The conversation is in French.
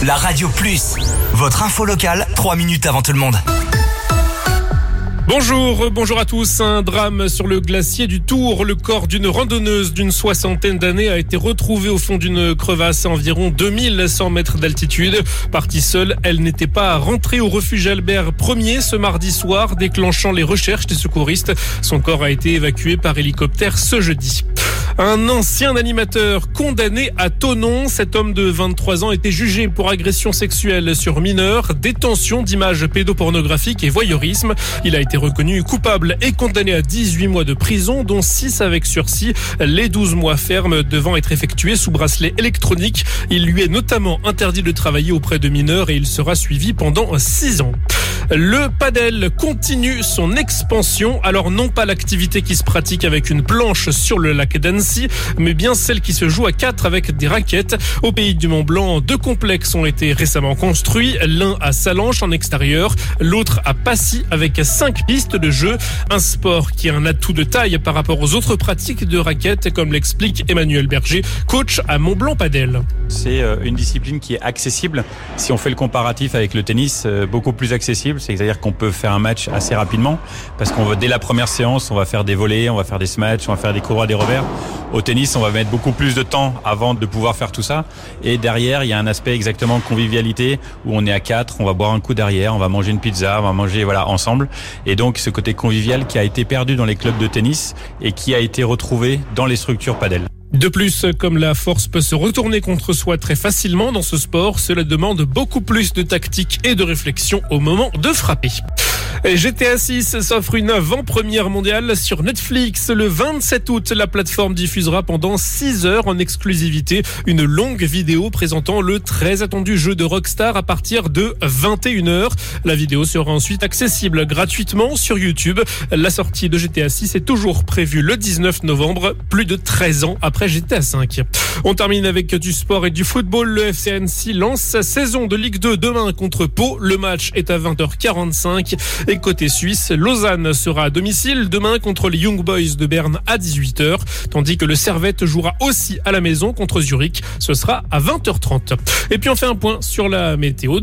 la Radio Plus. Votre info locale, 3 minutes avant tout le monde. Bonjour à tous. Un drame sur le glacier du Tour. Le corps d'une randonneuse d'une 60aine d'années a été retrouvé au fond d'une crevasse à environ 2100 mètres d'altitude. Partie seule, elle n'était pas rentrée au refuge Albert Ier ce mardi soir, déclenchant les recherches des secouristes. Son corps a été évacué par hélicoptère ce jeudi. Un ancien animateur condamné à Thonon. Cet homme de 23 ans était jugé pour agression sexuelle sur mineurs, détention d'images pédopornographiques et voyeurisme. Il a été reconnu coupable et condamné à 18 mois de prison, dont 6 avec sursis, les 12 mois fermes devant être effectués sous bracelet électronique. Il lui est notamment interdit de travailler auprès de mineurs et il sera suivi pendant 6 ans. Le padel continue son expansion. Alors non pas l'activité qui se pratique avec une planche sur le lac d'Annecy, mais bien celle qui se joue à 4 avec des raquettes. Au pays du Mont-Blanc, 2 complexes ont été récemment construits. L'un à Salanches en extérieur, l'autre à Passy avec 5 pistes de jeu. Un sport qui a un atout de taille par rapport aux autres pratiques de raquettes, comme l'explique Emmanuel Berger, coach à Mont-Blanc Padel. C'est une discipline qui est accessible. Si on fait le comparatif avec le tennis, beaucoup plus accessible. C'est-à-dire qu'on peut faire un match assez rapidement parce dès la première séance, on va faire des volées, on va faire des smatchs, on va faire des coups droits, des revers. Au tennis, on va mettre beaucoup plus de temps avant de pouvoir faire tout ça. Et derrière, il y a un aspect exactement de convivialité où on est à 4, on va boire un coup derrière, on va manger une pizza, on va manger ensemble. Et donc, ce côté convivial qui a été perdu dans les clubs de tennis et qui a été retrouvé dans les structures padel. De plus, comme la force peut se retourner contre soi très facilement dans ce sport, cela demande beaucoup plus de tactique et de réflexion au moment de frapper. GTA 6 s'offre une avant-première mondiale sur Netflix. Le 27 août, la plateforme diffusera pendant 6 heures en exclusivité une longue vidéo présentant le très attendu jeu de Rockstar à partir de 21h. La vidéo sera ensuite accessible gratuitement sur YouTube. La sortie de GTA 6 est toujours prévue le 19 novembre, plus de 13 ans après GTA 5. On termine avec du sport et du football. Le FC Annecy lance sa saison de Ligue 2 demain contre Pau. Le match est à 20h45. Et côté suisse, Lausanne sera à domicile demain contre les Young Boys de Berne à 18h, tandis que le Servette jouera aussi à la maison contre Zurich. Ce sera à 20h30. Et puis on fait un point sur la météo.